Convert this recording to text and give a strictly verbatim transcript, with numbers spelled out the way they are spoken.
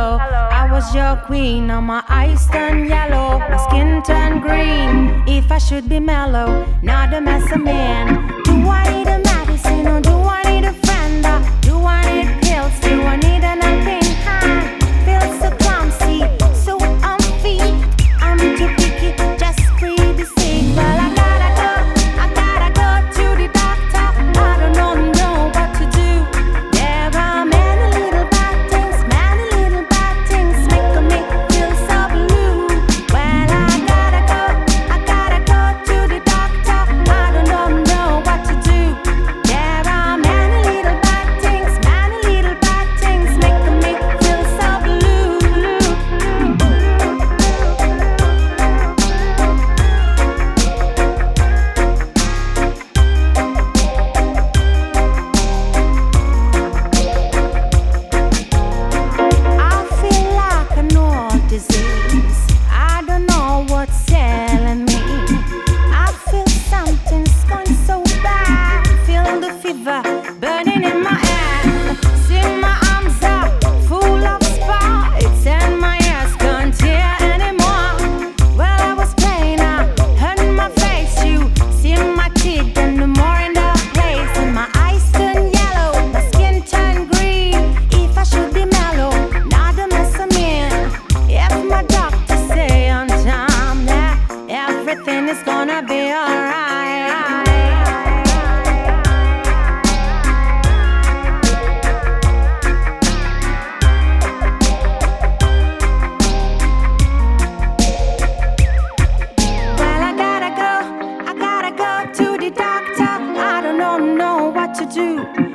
hello. I was your queen, now my eyes turn yellow, my skin turn green. If I should be mellow, not a mess of man. Do I need a medicine or do I need a friend? Or do I need pills? Do I need an helping hand? Feel so clumsy, so unfit. I'm too picky, just pretty sick. Well, I gotta go, I gotta go to the doctor. I don't know, know what to do. There are many little bad things, many little bad things making me feel so blue. Well, I gotta go, I gotta go to the doctor. I don't know, know what to do. There are many little bad things, many little bad things making me feel so blue. I feel like an old disease. I don't know what's ailing me. I feel something's going so bad. Feeling the fever burning in my head. See my arms are full of spots and my ears can't hear anymore. Well, I was playing, I hurt my face. You see my teeth and the more in the place. And my eyes turn yellow, my skin turn green. If I should be mellow, not a mess of me. If my doctor say on time that everything is gonna be alright. Well, I gotta go, I gotta go to the doctor. I don't know, know what to do.